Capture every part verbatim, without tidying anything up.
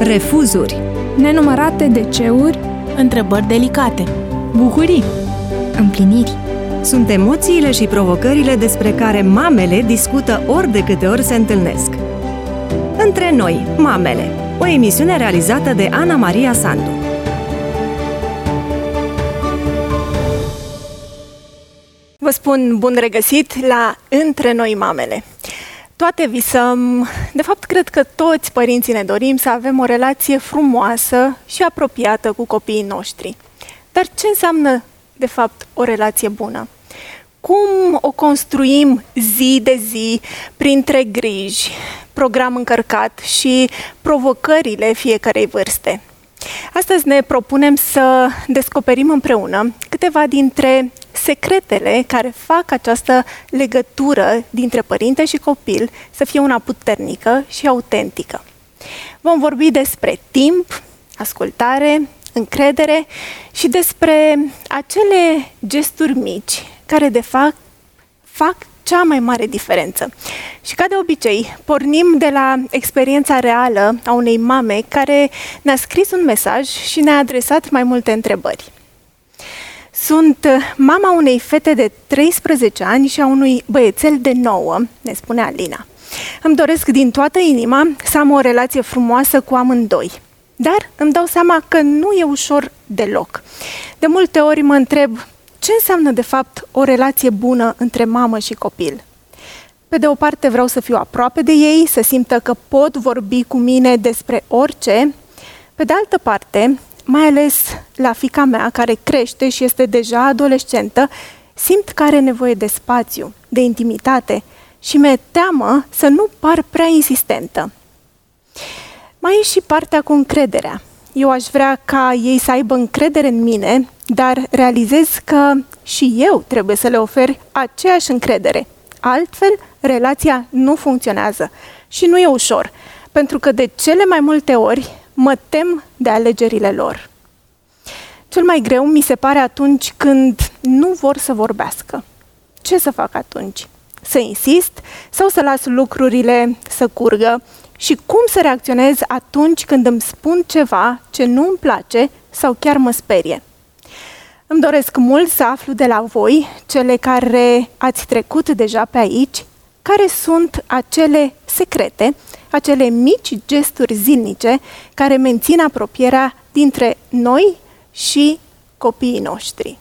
refuzuri, nenumărate deceuri, întrebări delicate, bucurii, împliniri. Sunt emoțiile și provocările despre care mamele discută ori de câte ori se întâlnesc. Între noi, mamele, o emisiune realizată de Ana Maria Sandu. Vă spun bun regăsit la Între noi, mamele. Toate visăm, de fapt cred că toți părinții ne dorim să avem o relație frumoasă și apropiată cu copiii noștri. Dar ce înseamnă, de fapt, o relație bună? Cum o construim zi de zi, printre griji, program încărcat și provocările fiecarei vârste? Astăzi ne propunem să descoperim împreună câteva dintre secretele care fac această legătură dintre părinte și copil să fie una puternică și autentică. Vom vorbi despre timp, ascultare, încredere și despre acele gesturi mici care de fapt fac cea mai mare diferență. Și ca de obicei, pornim de la experiența reală a unei mame care ne-a scris un mesaj și ne-a adresat mai multe întrebări. Sunt mama unei fete de treisprezece ani și a unui băiețel de nouă, ne spune Alina. Îmi doresc din toată inima să am o relație frumoasă cu amândoi, dar îmi dau seama că nu e ușor deloc. De multe ori mă întreb ce înseamnă de fapt o relație bună între mamă și copil. Pe de o parte vreau să fiu aproape de ei, să simtă că pot vorbi cu mine despre orice. Pe de altă parte, mai ales la fiica mea care crește și este deja adolescentă, simt că are nevoie de spațiu, de intimitate și mi-e teamă să nu par prea insistentă. Mai e și partea cu încrederea. Eu aș vrea ca ei să aibă încredere în mine, dar realizez că și eu trebuie să le ofer aceeași încredere. Altfel, relația nu funcționează și nu e ușor, pentru că de cele mai multe ori mă tem de alegerile lor. Cel mai greu mi se pare atunci când nu vor să vorbească. Ce să fac atunci? Să insist sau să las lucrurile să curgă? Și cum să reacționez atunci când îmi spun ceva ce nu îmi place sau chiar mă sperie? Îmi doresc mult să aflu de la voi, cele care ați trecut deja pe aici, care sunt acele secrete, acele mici gesturi zilnice care mențin apropierea dintre noi și copiii noștri.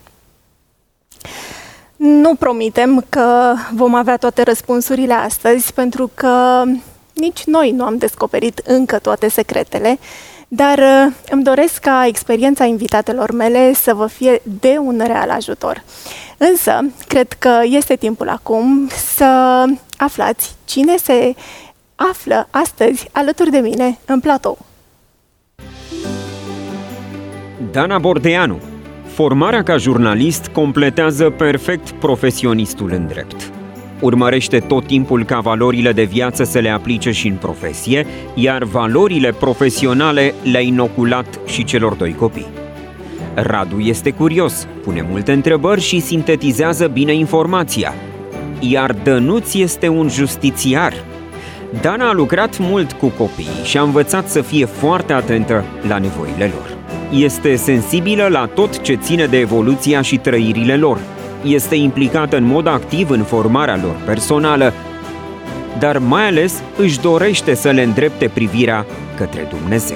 Nu promitem că vom avea toate răspunsurile astăzi, pentru că nici noi nu am descoperit încă toate secretele, dar îmi doresc ca experiența invitatelor mele să vă fie de un real ajutor. Însă, cred că este timpul acum să aflați cine se află astăzi alături de mine în platou. Dana Bordeanu. Formarea ca jurnalist completează perfect profesionistul în drept. Urmărește tot timpul ca valorile de viață să le aplice și în profesie, iar valorile profesionale le-a inoculat și celor doi copii. Radu este curios, pune multe întrebări și sintetizează bine informația, iar Dănuț este un justițiar. Dana a lucrat mult cu copiii și a învățat să fie foarte atentă la nevoile lor. Este sensibilă la tot ce ține de evoluția și trăirile lor. Este implicată în mod activ în formarea lor personală, dar mai ales își dorește să le îndrepte privirea către Dumnezeu.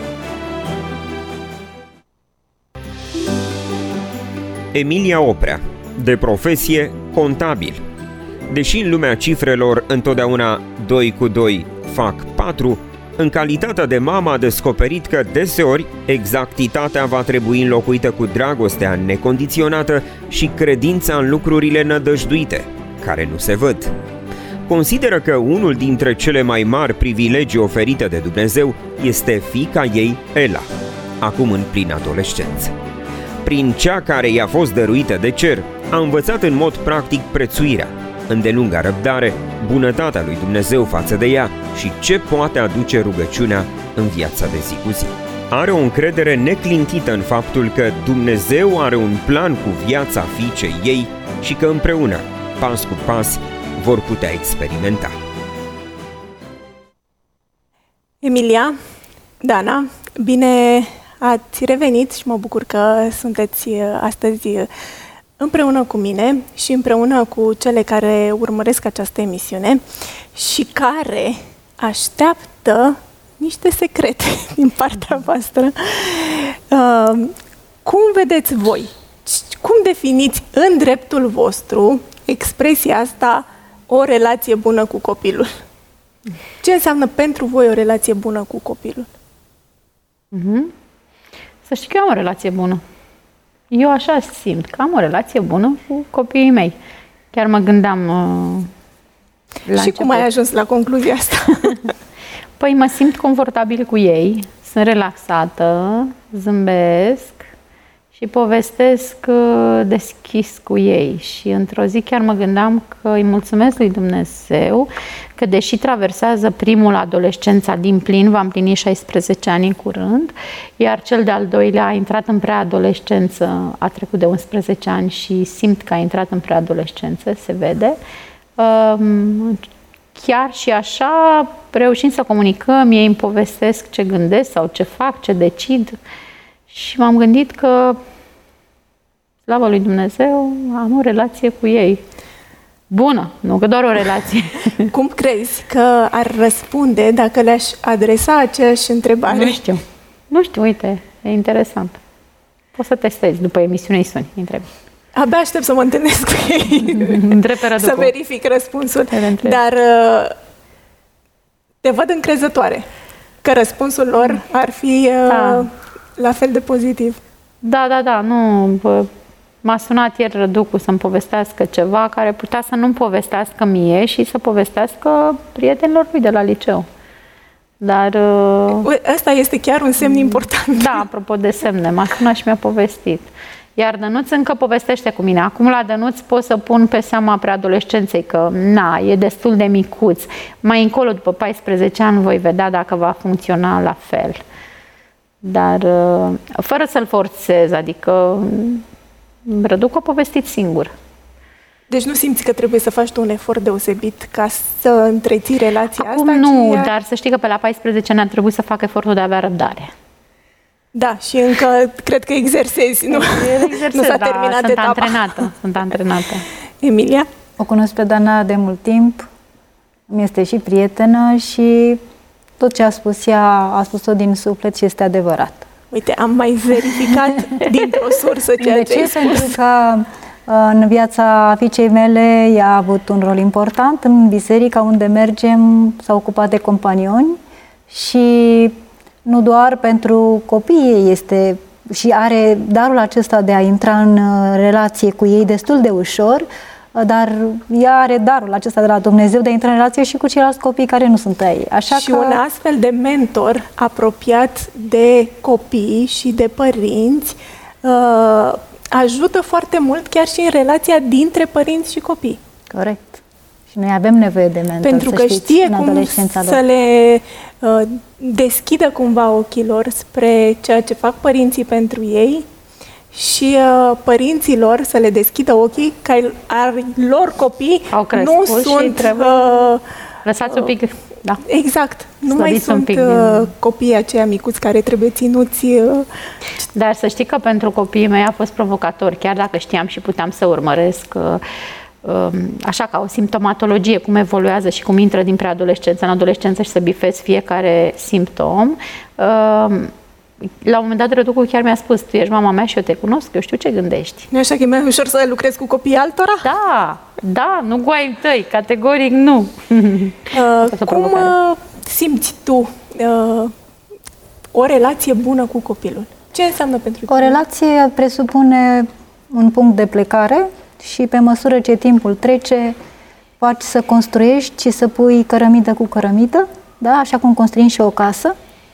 Emilia Oprea, de profesie contabil. Deși în lumea cifrelor întotdeauna doi cu doi fac patru, în calitatea de mamă a descoperit că deseori exactitatea va trebui înlocuită cu dragostea necondiționată și credința în lucrurile nădăjduite, care nu se văd. Consideră că unul dintre cele mai mari privilegii oferite de Dumnezeu este fiica ei, Ela, acum în plină adolescență. Prin cea care i-a fost dăruită de cer, a învățat în mod practic prețuirea, îndelunga răbdare, bunătatea lui Dumnezeu față de ea și ce poate aduce rugăciunea în viața de zi cu zi. Are o încredere neclintită în faptul că Dumnezeu are un plan cu viața fiicei ei și că împreună, pas cu pas, vor putea experimenta. Emilia, Dana, bine ați revenit și mă bucur că sunteți astăzi împreună cu mine și împreună cu cele care urmăresc această emisiune și care așteaptă niște secrete din partea voastră. Uh, cum vedeți voi? Cum definiți în dreptul vostru expresia asta, o relație bună cu copilul? Ce înseamnă pentru voi o relație bună cu copilul? Mm-hmm. Să știi că am o relație bună. Eu așa simt, că am o relație bună cu copiii mei. Chiar mă gândeam uh, la Și început. cum ai ajuns la concluzia asta? Păi mă simt confortabil cu ei, sunt relaxată, zâmbesc și povestesc uh, deschis cu ei. Și într-o zi chiar mă gândeam că îi mulțumesc lui Dumnezeu că deși traversează primul adolescența din plin, va împlini șaisprezece ani în curând, iar cel de-al doilea a intrat în preadolescență, a trecut de unsprezece ani și simt că a intrat în preadolescență, se vede. Um, chiar și așa reușim să comunicăm, ei îmi povestesc ce gândesc sau ce fac, ce decid. Și m-am gândit că, slavă lui Dumnezeu, am o relație cu ei. Bună, nu că doar o relație. Cum crezi că ar răspunde dacă le-aș adresa aceeași întrebare? Nu știu. Nu știu, uite, e interesant. Poți să testezi după emisiune, îi suni, îi întrebi. Abia aștept să mă întâlnesc cu ei. Să verific răspunsul. Dar te văd încrezătoare că răspunsul lor ar fi da. la fel de pozitiv. Da, da, da. Nu, m-a sunat ieri Răducu să-mi povestească ceva care putea să nu-mi povestească mie și să povestească prietenilor lui de la liceu. Dar... Ăsta este chiar un semn important. Da, apropo de semne, m-a sunat și mi-a povestit. Iar Dănuț încă povestește cu mine. Acum la Dănuț pot să pun pe seama preadolescenței că, na, e destul de micuț. Mai încolo, după paisprezece ani, voi vedea dacă va funcționa la fel. Dar fără să-l forțez, adică Răduc a povestit singur. Deci nu simți că trebuie să faci tu un efort deosebit ca să întreții relația Acum asta? nu, ea... dar să știi că pe la paisprezece ani ar trebui să fac efortul de a avea răbdare. Da, și încă cred că exersezi, nu? Exersez, nu s-a da, terminat sunt etapa. antrenată, sunt antrenată. Emilia? O cunosc pe Dana de mult timp, mi este și prietenă și tot ce a spus ea, a spus-o din suflet și este adevărat. Uite, am mai verificat dintr-o sursă ceea de ce ce? ai spus. Pentru că în viața fiicei mele ea a avut un rol important în biserica unde mergem, s-a ocupat de companioni și nu doar pentru copii este și are darul acesta de a intra în relație cu ei destul de ușor, dar ea are darul acesta de la Dumnezeu de a intra în relație și cu ceilalți copii care nu sunt ai. Așa și că... un astfel de mentor apropiat de copii și de părinți uh, ajută foarte mult chiar și în relația dintre părinți și copii. Corect. Și noi avem nevoie de mentor, pentru că știți, știe cum să le uh, deschidă cumva ochii lor spre ceea ce fac părinții pentru ei și uh, părinților să le deschidă ochii că ai lor copii nu sunt... Uh, Lăsați un pic... Da. Exact. Nu Slăbiți mai sunt din... uh, copiii aceia micuți care trebuie ținuți... Uh... Dar să știi că pentru copiii mei a fost provocator, chiar dacă știam și puteam să urmăresc uh, uh, așa ca o simptomatologie, cum evoluează și cum intră din preadolescență în adolescență și să bifezi fiecare simptom. Uh, La un moment dat, Răducu chiar mi-a spus, tu ești mama mea și eu te cunosc, eu știu ce gândești. Nu așa că e mai ușor să lucrezi cu copiii altora? Da, da, nu cu ai tăi, categoric nu. Uh, cum uh, simți tu uh, o relație bună cu copilul? Ce înseamnă pentru tine? O relație presupune un punct de plecare și pe măsură ce timpul trece, poți să construiești și să pui cărămidă cu cărămidă, da? Așa cum construim și o casă.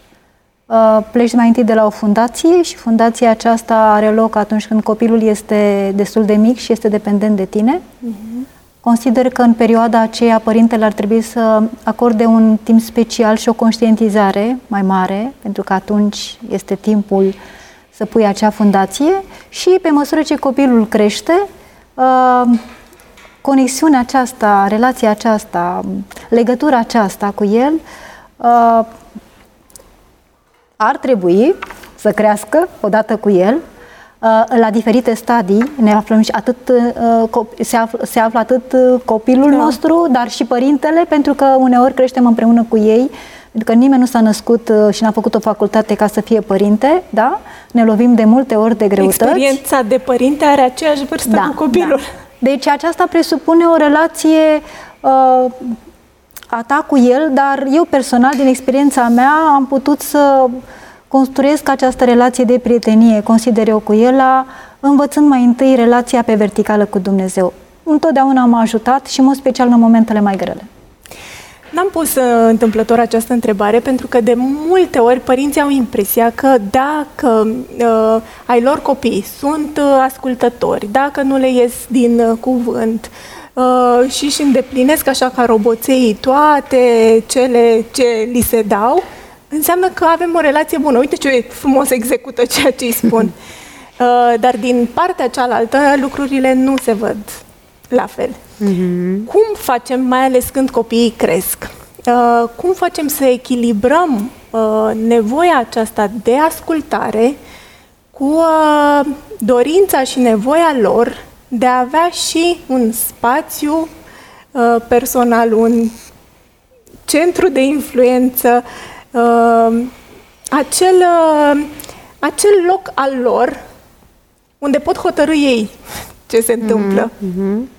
Pleci mai întâi de la o fundație și fundația aceasta are loc atunci când copilul este destul de mic și este dependent de tine. Uh-huh. Consider că în perioada aceea părintele ar trebui să acorde un timp special și o conștientizare mai mare, pentru că atunci este timpul să pui acea fundație și pe măsură ce copilul crește, conexiunea aceasta, relația aceasta, legătura aceasta cu el ar trebui să crească odată cu el, la diferite stadii, ne aflăm și atât, se, află, se află atât copilul da. nostru, dar și părintele, pentru că uneori creștem împreună cu ei, pentru că nimeni nu s-a născut și n-a făcut o facultate ca să fie părinte, da? Ne lovim de multe ori de greutăți. Experiența de părinte are aceeași vârstă da, cu copilul. Da. Deci aceasta presupune o relație uh, a ta cu el, dar eu personal, din experiența mea, am putut să construiesc această relație de prietenie, consider eu, cu el, învățând mai întâi relația pe verticală cu Dumnezeu. Întotdeauna m-a ajutat și, în mod special, în momentele mai grele. N-am pus uh, întâmplător această întrebare pentru că de multe ori părinții au impresia că dacă uh, ai lor copii sunt uh, ascultători, dacă nu le ies din uh, cuvânt uh, și își îndeplinesc așa ca roboței toate cele ce li se dau, înseamnă că avem o relație bună. Uite ce frumos execută ceea ce îi spun. Uh, dar din partea cealaltă lucrurile nu se văd la fel. Mm-hmm. Cum facem, mai ales când copiii cresc, uh, cum facem să echilibrăm uh, nevoia aceasta de ascultare cu uh, dorința și nevoia lor de a avea și un spațiu uh, personal, un centru de influență, uh, acel, uh, acel loc al lor unde pot hotărî ei ce se întâmplă. Mm-hmm.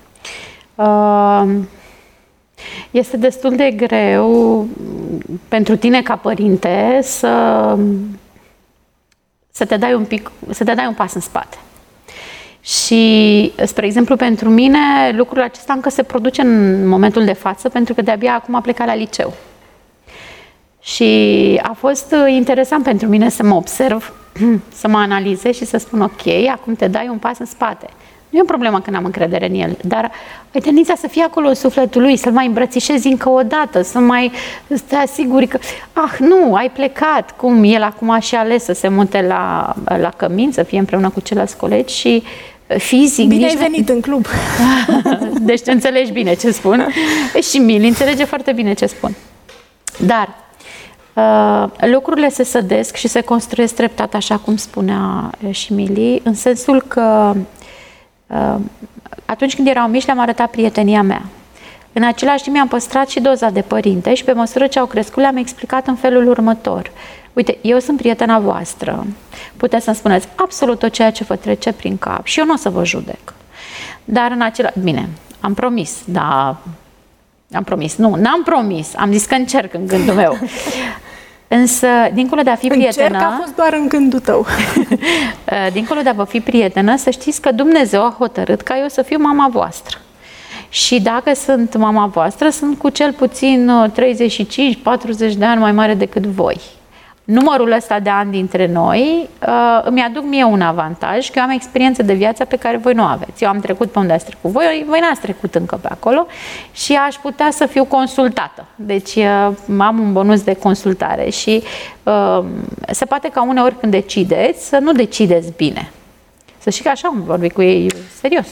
Este destul de greu pentru tine ca părinte să, să te dai un pic, să te dai un pas în spate. Și, spre exemplu, pentru mine lucrul acesta încă se produce în momentul de față, pentru că de-abia acum a plecat la liceu. Și a fost interesant pentru mine să mă observ, să mă analizez și să spun ok, acum te dai un pas în spate. Nu e o problemă că n-am încredere în el, dar ai tendința să fii acolo în sufletul lui, să-l mai îmbrățișezi încă o dată, să mai te asiguri că, ah, nu, ai plecat, cum el acum a și ales să se mute la, la cămin, să fie împreună cu ceilalți colegi și fizic... Bine ai venit în club! Deci tu înțelegi bine ce spun și Mili înțelege foarte bine ce spun. Dar uh, lucrurile se sădesc și se construiesc treptat, așa cum spunea și Mili, în sensul că atunci când erau mici le-am arătat prietenia mea. În același timp mi-am păstrat și doza de părinte și pe măsură ce au crescut le-am explicat în felul următor. Uite, eu sunt prietena voastră, puteți să-mi spuneți absolut tot ceea ce vă trece prin cap și eu nu o să vă judec. Dar în același... Bine, am promis, dar... Am promis, nu, n-am promis, am zis că încerc în gândul meu. Însă, dincolo de a fi prietenă... Încerc, a fost doar în gândul tău. Dincolo de a vă fi prietenă, să știți că Dumnezeu a hotărât ca eu să fiu mama voastră. Și dacă sunt mama voastră, sunt cu cel puțin treizeci și cinci patruzeci de ani mai mare decât voi. Numărul ăsta de ani dintre noi uh, îmi aduc mie un avantaj, că eu am experiență de viață pe care voi nu aveți. Eu am trecut pe unde ați trecut voi, voi n-ați trecut încă pe acolo și aș putea să fiu consultată. Deci uh, am un bonus de consultare și uh, se poate ca uneori când decideți, să nu decideți bine. Să știi că așa am vorbit cu ei serios.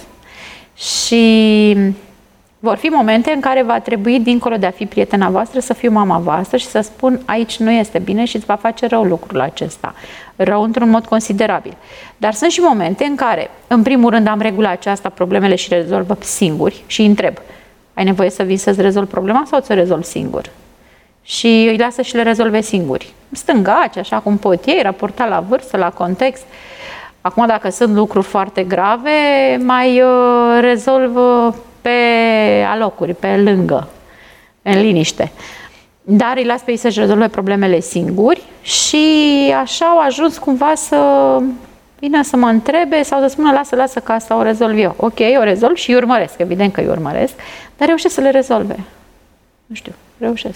Și... vor fi momente în care va trebui, dincolo de a fi prietena voastră, să fiu mama voastră și să spun aici nu este bine și îți va face rău lucrul acesta. Rău într-un mod considerabil. Dar sunt și momente în care, în primul rând, am regula aceasta, problemele și rezolvă singuri și îi întreb, ai nevoie să vii să-ți rezolvi problema sau ți-o rezolvi singur? Și îi lasă și le rezolve singuri. Stângaci, așa cum pot ei, raportat la vârstă, la context. Acum, dacă sunt lucruri foarte grave, mai uh, rezolv uh, pe alocuri, pe lângă, în liniște. Dar îi las pe ei să-și rezolve problemele singuri și așa au ajuns cumva să vină să mă întrebe sau să spună lasă, lasă că asta o rezolv eu. Ok, o rezolv și îi urmăresc, evident că îi urmăresc, dar reușesc să le rezolve. Nu știu, reușesc.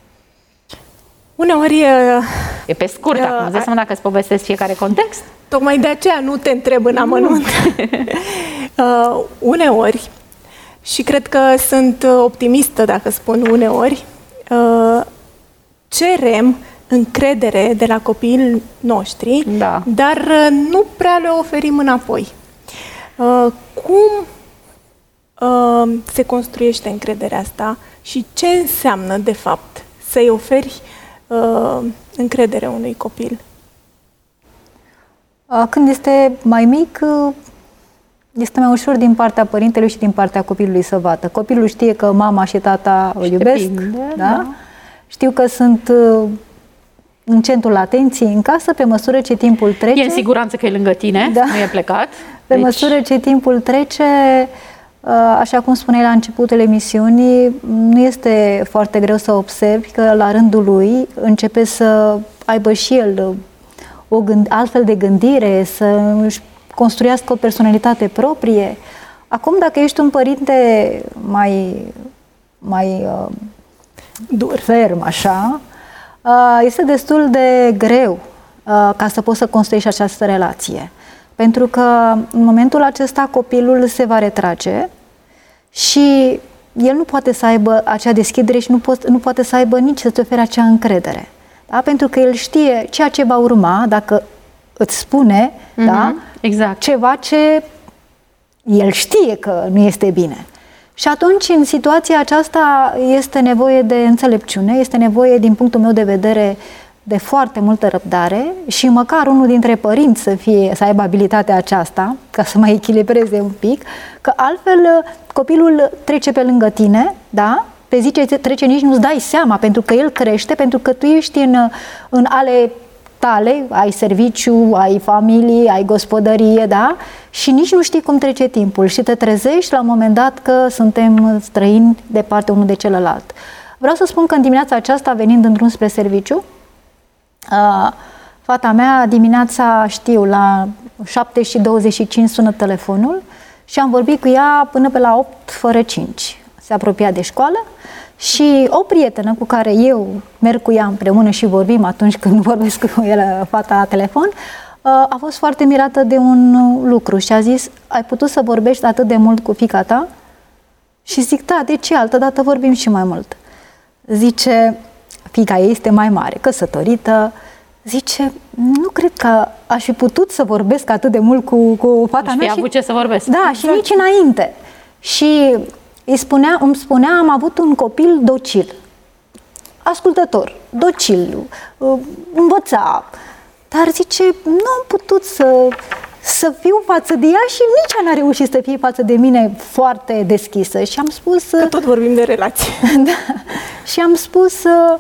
Uneori e... E pe scurt, uh, acum, îți dai seama dacă îți povestesc fiecare context? Tocmai de aceea nu te întreb în amănunt. uh, uneori, și cred că sunt optimistă dacă spun uneori, uh, cerem încredere de la copiii noștri, da. dar uh, nu prea le oferim înapoi. Uh, cum uh, se construiește încrederea asta și ce înseamnă, de fapt, să-i oferi uh, încredere unui copil? Când este mai mic, este mai ușor din partea părintelui și din partea copilului să vadă. Copilul știe că mama și tata îl iubesc, da? Da? Știu că sunt în centrul atenției în casă, pe măsură ce timpul trece. E în siguranță că e lângă tine, da. Nu e plecat. Pe deci... măsură ce timpul trece, așa cum spuneai la începutul emisiunii, nu este foarte greu să observi că la rândul lui începe să aibă și el o gând, altfel de gândire, să își construiască o personalitate proprie. Acum, dacă ești un părinte mai, mai uh, dur, ferm, așa, uh, este destul de greu uh, ca să poți să construiești această relație. Pentru că în momentul acesta copilul se va retrage și el nu poate să aibă acea deschidere și nu, pot, nu poate să aibă nici să-ți ofere acea încredere. Da? Pentru că el știe ceea ce va urma dacă îți spune mm-hmm, da? Exact. Ceva ce el știe că nu este bine. Și atunci, în situația aceasta, este nevoie de înțelepciune, este nevoie, din punctul meu de vedere, de foarte multă răbdare și măcar unul dintre părinți să, fie, să aibă abilitatea aceasta, ca să mai echilibreze un pic, că altfel copilul trece pe lângă tine, da? Pe zi ce trece nici nu-ți dai seama, pentru că el crește, pentru că tu ești în, în ale tale, ai serviciu, ai familie, ai gospodărie, da? Și nici nu știi cum trece timpul și te trezești la un moment dat că suntem străini departe unul de celălalt. Vreau să spun că în dimineața aceasta, venind în drum spre serviciu, uh, fata mea dimineața, știu, la șapte și douăzeci și cinci sună telefonul și am vorbit cu ea până pe la opt fără cinci. Se apropia de școală și o prietenă cu care eu merg cu ea împreună și vorbim atunci când vorbesc cu el, fata la telefon, a fost foarte mirată de un lucru și a zis: ai putut să vorbești atât de mult cu fiica ta? Și zic: da, de ce? Altă dată vorbim și mai mult. Zice, fiica ei este mai mare, căsătorită, zice, nu cred că aș fi putut să vorbesc atât de mult cu, cu fata Aș mea. fi avut ce să vorbesc. Da, exact. Și nici înainte. Și îi spunea, îmi spunea, am avut un copil docil, ascultător, docil, învăța, dar zice, nu am putut să, să fiu față de ea și nici ea n-a reușit să fie față de mine foarte deschisă. Și am spus... Că tot vorbim de relație. Da, și am spus,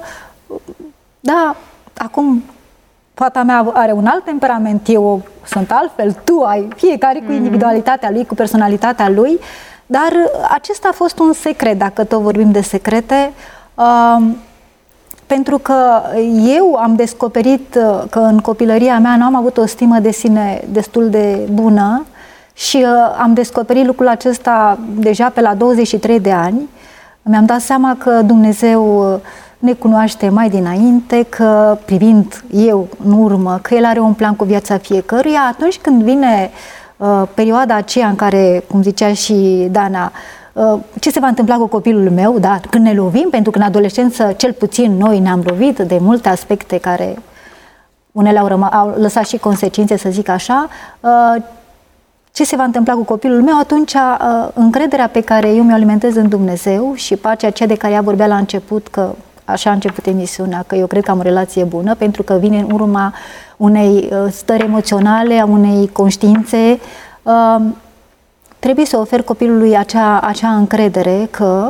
da, acum fata mea are un alt temperament, eu sunt altfel, tu ai, fiecare cu individualitatea lui, cu personalitatea lui. Dar acesta a fost un secret, dacă tot vorbim de secrete, uh, pentru că eu am descoperit că în copilăria mea nu am avut o stimă de sine destul de bună și uh, am descoperit lucrul acesta deja pe la douăzeci și trei de ani. Mi-am dat seama că Dumnezeu ne cunoaște mai dinainte, că privind eu în urmă, că El are un plan cu viața fiecăruia. Atunci când vine Uh, perioada aceea în care, cum zicea și Dana, uh, ce se va întâmpla cu copilul meu, da? Când ne lovim, pentru că în adolescență, cel puțin noi ne-am lovit de multe aspecte care unele au, răma, au lăsat și consecințe, să zic așa, uh, ce se va întâmpla cu copilul meu, atunci uh, încrederea pe care eu mi-o alimentez în Dumnezeu și pacea aceea de care ea vorbea la început, că așa a început emisiunea, că eu cred că am o relație bună, pentru că vine în urma unei stări emoționale, a unei conștiințe, uh, trebuie să ofer copilului acea, acea încredere că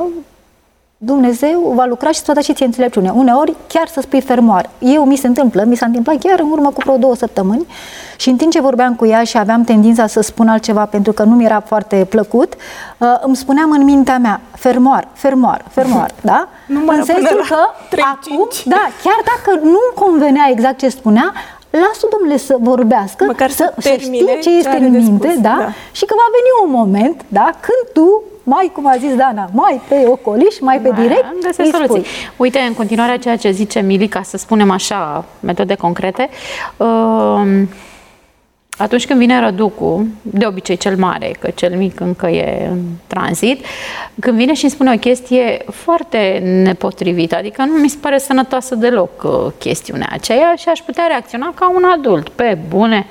Dumnezeu va lucra și să da și ție înțelepciune. Uneori chiar să spui fermoar. Eu mi se întâmplă, mi s-a întâmplat chiar în urmă cu vreo două săptămâni și în timp ce vorbeam cu ea și aveam tendința să spun altceva pentru că nu mi era foarte plăcut, uh, îmi spuneam în mintea mea, fermoar, fermoar, fermoar, da? Numără în sensul că trei, acum, da, chiar dacă nu convenea exact ce spunea, lasă Domnule să vorbească, măcar să, să, să știe ce este în minte, da? Da? Și că va veni un moment, da, când tu, mai, cum a zis Dana, mai pe ocoliș, mai pe direct, îi spui. Uite, în continuare ceea ce zice Milica, să spunem așa, metode concrete, uh, atunci când vine răducul, de obicei cel mare, că cel mic încă e în tranzit, când vine și îmi spune o chestie foarte nepotrivită, adică nu mi se pare sănătoasă deloc uh, chestiunea aceea și aș putea reacționa ca un adult, pe bune.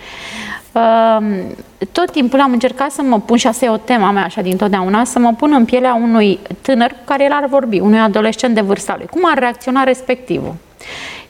Uh, tot timpul am încercat să mă pun, și asta e o tema mea așa dintotdeauna, să mă pun în pielea unui tânăr cu care el ar vorbi, unui adolescent de vârsta lui. Cum ar reacționa respectivul?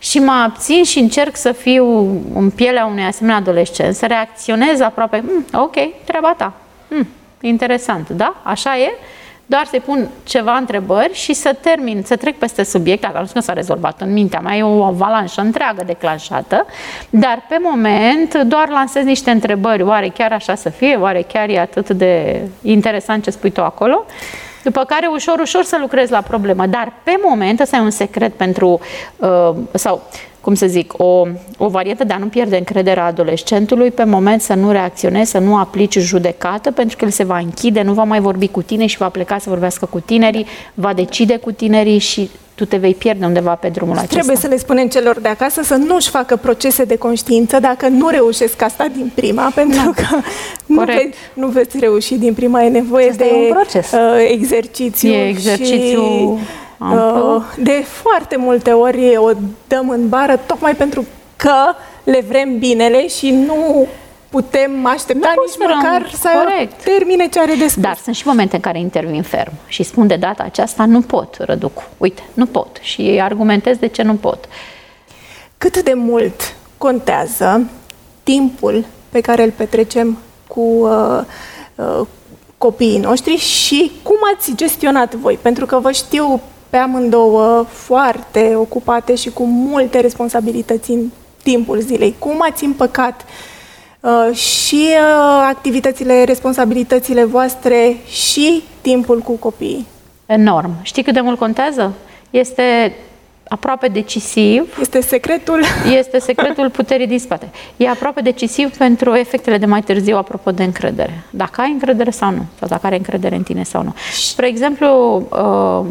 și mă abțin și încerc să fiu în pielea unui asemenea adolescent, să reacționez aproape, mm, ok, treaba ta, mm, interesant, da? Așa e? Doar să-i pun ceva întrebări și să termin, să trec peste subiect, dacă nu s-a rezolvat în mintea mea, e o avalanșă întreagă declanșată, dar pe moment doar lansez niște întrebări, oare chiar așa să fie, oare chiar e atât de interesant ce spui tu acolo? După care ușor, ușor să lucrez la problemă, dar pe moment, ăsta e un secret pentru, uh, sau cum să zic, o, o variantă de a nu pierde încrederea adolescentului, pe moment să nu reacționezi, să nu aplici judecată, pentru că el se va închide, nu va mai vorbi cu tine și va pleca să vorbească cu tinerii, va decide cu tinerii și tu te vei pierde undeva pe drumul acesta. Trebuie să le spunem celor de acasă să nu-și facă procese de conștiință dacă nu reușesc asta din prima, pentru no. că nu, ve- nu veți reuși din prima, e nevoie asta de e un proces. Uh, exercițiu. E exercițiu și uh, de foarte multe ori o dăm în bară tocmai pentru că le vrem binele și nu putem aștepta nu nici măcar să corect. termine ce are de spus. Dar sunt și momente în care intervin ferm și spun de data aceasta nu pot, Răducu, uite, nu pot și argumentez de ce nu pot. Cât de mult contează timpul pe care îl petrecem cu uh, uh, copiii noștri și cum ați gestionat voi? Pentru că vă știu pe amândouă foarte ocupate și cu multe responsabilități în timpul zilei. Cum ați împăcat Uh, și uh, activitățile, responsabilitățile voastre și timpul cu copiii? Enorm. Știi cât de mult contează? Este aproape decisiv. Este secretul? Este secretul puterii din spate. E aproape decisiv pentru efectele de mai târziu, apropo de încredere. Dacă ai încredere sau nu, sau dacă are încredere în tine sau nu. Spre exemplu, uh,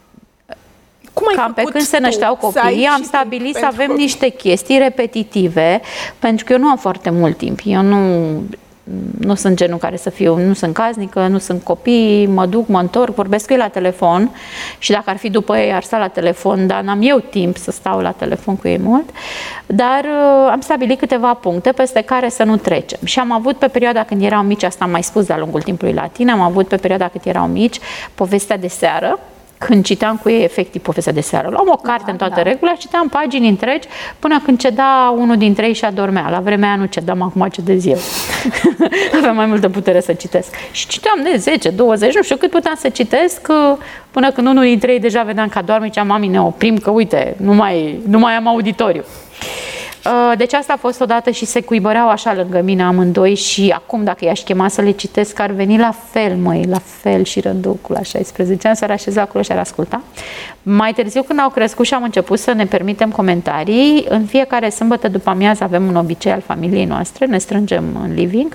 Cum ai cam pe când se nășteau copiii, am stabilit să avem copii. niște chestii repetitive, pentru că eu nu am foarte mult timp. Eu nu, nu sunt genul care să fiu, nu sunt casnică, nu sunt copii, mă duc, mă întorc, vorbesc cu ei la telefon și dacă ar fi după ei, ar sta la telefon, dar n-am eu timp să stau la telefon cu ei mult. Dar uh, am stabilit câteva puncte peste care să nu trecem. Și am avut pe perioada când erau mici, asta am mai spus de-a lungul timpului la tine, am avut pe perioada când erau mici povestea de seară, când citeam cu ei efectiv povestea de seară. Luam o carte da, în toată da. regula, citeam pagini întregi până când ceda unul dintre ei și adormea. La vremea aia nu cedam, acum cedez eu. Aveam mai multă putere să citesc. Și citeam de zece, douăzeci, nu știu cât puteam să citesc, până când unul dintre ei deja vedeam că adorme și ziceam, mami, ne oprim, că uite, nu mai, nu mai am auditoriu. Deci asta a fost odată și se cuibăreau așa lângă mine amândoi și acum dacă i-aș chema să le citesc ar veni la fel, măi, la fel și Răducul la șaisprezece ani s-ar așeza acolo și ar asculta. Mai târziu când au crescut și am început să ne permitem comentarii, în fiecare sâmbătă după amiază avem un obicei al familiei noastre, ne strângem în living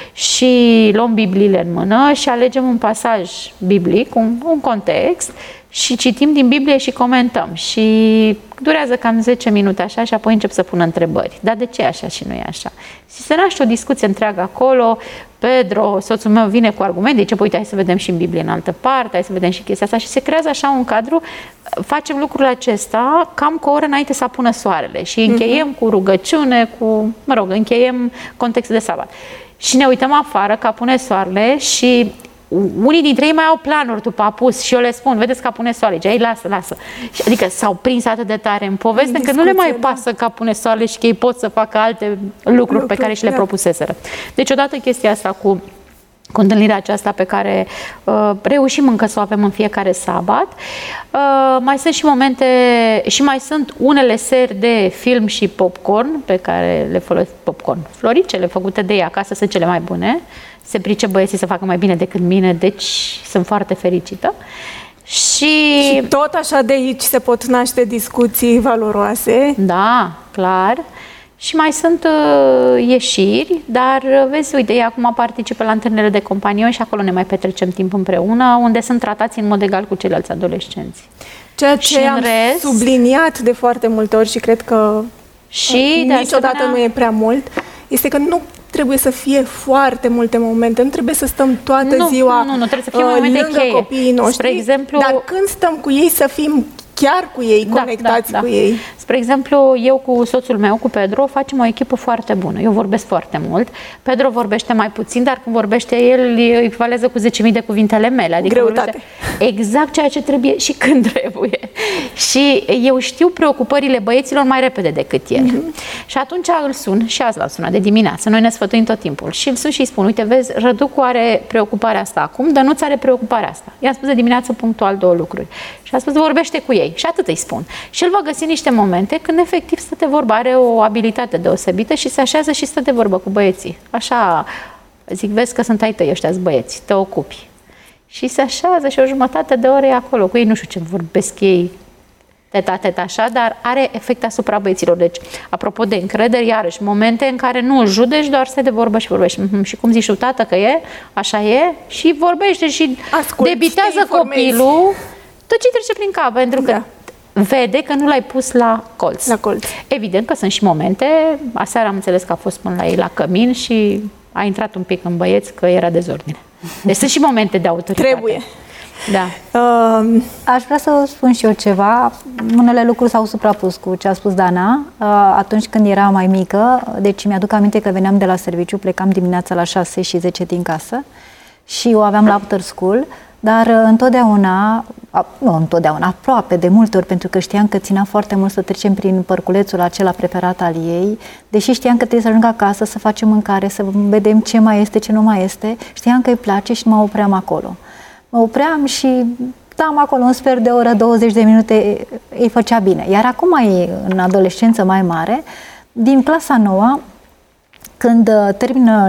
și luăm Bibliile în mână și alegem un pasaj biblic, un, un context și citim din Biblie și comentăm. Și durează cam zece minute așa și apoi încep să pun întrebări. Dar de ce e așa și nu e așa? Și se naște o discuție întreagă acolo. Pedro, soțul meu, vine cu argumente. Zice, uite, hai să vedem și în Biblie în altă parte, hai să vedem și chestia asta. Și se creează așa un cadru. Facem lucrul acesta cam cu o oră înainte să apună soarele. Și încheiem uh-huh. cu rugăciune, cu, mă rog, încheiem contextul de sabat. Și ne uităm afară că apune soarele și unii dintre ei mai au planuri după apus și eu le spun, vedeți că apune soarele, ei lasă, lasă. Adică s-au prins atât de tare în poveste că nu le mai da. pasă că apune soarele și că ei pot să facă alte lucruri, lucruri pe care și le da. propuseseră. Deci odată chestia asta cu cu întâlnirea aceasta pe care uh, reușim încă să o avem în fiecare sabat. Uh, mai sunt și momente și mai sunt unele seri de film și popcorn pe care le folosesc, popcorn, floricele făcute de ei acasă sunt cele mai bune. Se price băieții să facă mai bine decât mine, deci sunt foarte fericită. Și... și tot așa de aici se pot naște discuții valoroase. Da, clar. Și mai sunt uh, ieșiri, dar vezi, uite, ei acum participă la întâlnirile de companion și acolo ne mai petrecem timp împreună, unde sunt tratați în mod egal cu ceilalți adolescenți. Ceea ce am rest, subliniat de foarte multe ori și cred că și uh, niciodată asemenea... nu e prea mult, este că nu trebuie să fie foarte multe momente, nu trebuie să stăm toată nu, ziua nu, nu, trebuie să fie uh, momente lângă cheie. copiii noștri, Spre exemplu, dar când stăm cu ei să fim chiar cu ei, da, conectați da, da. cu ei. Spre exemplu, eu cu soțul meu, cu Pedro, facem o echipă foarte bună. Eu vorbesc foarte mult. Pedro vorbește mai puțin, dar când vorbește el, echivalează cu zece mii de cuvintele mele. Adică greutate. Exact ceea ce trebuie și când trebuie. Și eu știu preocupările băieților mai repede decât el. Mm-hmm. Și atunci îl sun, și azi l-a sunat de dimineață. Noi ne sfătuim tot timpul. Și îl sun și îi spun, uite, vezi, Răducu are preocuparea asta acum, Dănuț are preocuparea asta. I-am spus de dimineață punctual două lucruri. Și a spus, vorbește cu ei. Și atât îi spun. Și el va găsi niște momente când efectiv stă de vorbă, are o abilitate deosebită și se așează și stă de vorbă cu băieții. Așa, zic, vezi că sunt ai tăi ăștia-s băieți, te ocupi. Și se așează și o jumătate de ore acolo cu ei, nu știu ce vorbesc ei, teta-teta așa, dar are efect asupra băieților. Deci, apropo de încredere, iarăși, momente în care nu îl judeci, doar stai de vorbă și vorbești. Mm-hmm. Și cum zici tu, tată, că e, așa e, și vorbește și asculți, debitează copilul tot ce trece prin cap, pentru că da. vede că nu l-ai pus la colț. La colț. Evident că sunt și momente, aseară am înțeles că a fost până la ei la cămin și a intrat un pic în băieți că era dezordine. Deci sunt și momente de autoritate. Trebuie. Da. Uh, Aș vrea să spun și eu ceva. Unele lucruri s-au suprapus cu ce a spus Dana. Uh, atunci când era mai mică, deci mi-aduc aminte că veneam de la serviciu, plecam dimineața la șase și zece din casă și o aveam la after school, dar uh, întotdeauna, uh, nu întotdeauna, aproape de multe ori, pentru că știam că ținea foarte mult să trecem prin parculețul acela preferat al ei, deși știam că trebuie să ajung acasă, să facem mâncare, să vedem ce mai este, ce nu mai este, știam că îi place și mă opream acolo. Mă opream și stam acolo un sfert de oră, douăzeci de minute, îi făcea bine. Iar acum, în adolescență mai mare, din clasa nouă, când termină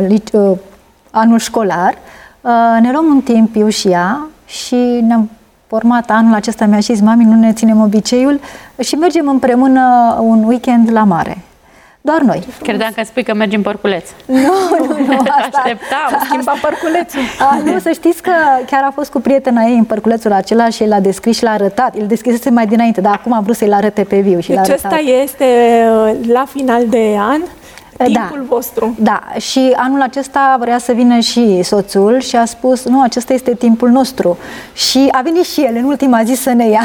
anul școlar, ne luăm un timp, eu și ea, și ne-am format anul acesta, mi-a zis, mami, nu ne ținem obiceiul și mergem împreună un weekend la mare. Doar noi. Credeam că spui că mergi în părculeț. Nu, nu, nu. Asta, Așteptam. Schimba părculețul. A, nu, să știți că chiar a fost cu prietena ei în părculețul acela și l-a descris și l-a arătat. El deschisese mai dinainte, dar acum a vrut să-i arate pe viu și deci l-a arătat. ăsta este la final de an, timpul da, vostru. Da, și anul acesta vrea să vină și soțul și a spus, nu, acesta este timpul nostru. Și a venit și el în ultima zi să ne ia.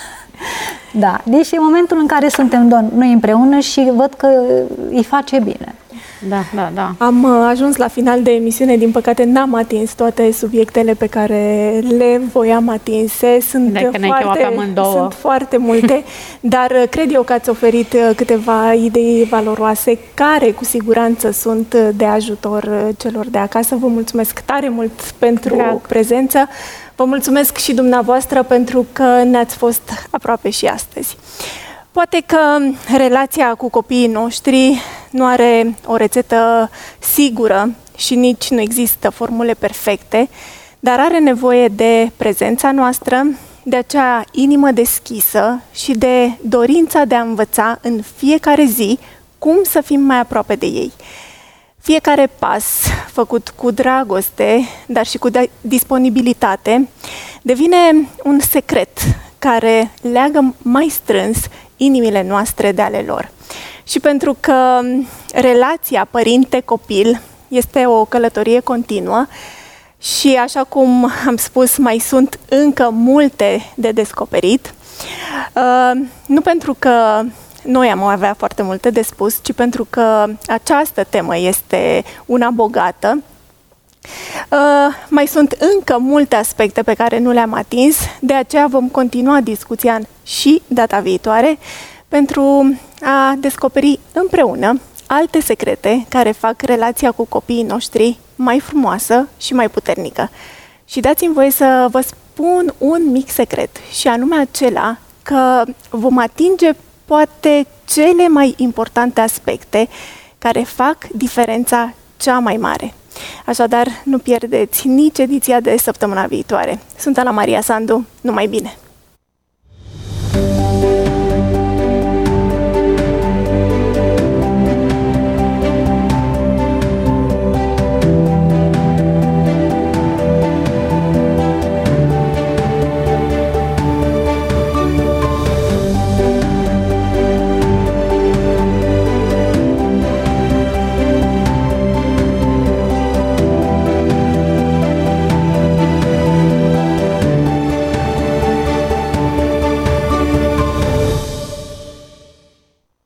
Da, deci e momentul în care suntem noi împreună și văd că îi face bine. Da, da, da. Am ajuns la final de emisiune, din păcate n-am atins toate subiectele pe care le voiam atinse. Sunt, foarte, sunt foarte multe, dar cred eu că ați oferit câteva idei valoroase care cu siguranță sunt de ajutor celor de acasă. Vă mulțumesc tare mult pentru Drag. prezență. Vă mulțumesc și dumneavoastră pentru că ne-ați fost aproape și astăzi. Poate că relația cu copiii noștri nu are o rețetă sigură și nici nu există formule perfecte, dar are nevoie de prezența noastră, de acea inimă deschisă și de dorința de a învăța în fiecare zi cum să fim mai aproape de ei. Fiecare pas făcut cu dragoste, dar și cu disponibilitate, devine un secret care leagă mai strâns inimile noastre de ale lor. Și pentru că relația părinte-copil este o călătorie continuă și, așa cum am spus, mai sunt încă multe de descoperit, nu pentru că noi am avea foarte multe de spus, ci pentru că această temă este una bogată. Uh, mai sunt încă multe aspecte pe care nu le-am atins, de aceea vom continua discuția și data viitoare pentru a descoperi împreună alte secrete care fac relația cu copiii noștri mai frumoasă și mai puternică. Și dați-mi voie să vă spun un mic secret, și anume acela că vom atinge poate cele mai importante aspecte care fac diferența cea mai mare. Așadar, nu pierdeți nici ediția de săptămâna viitoare. Sunt Ana Maria Sandu, numai bine!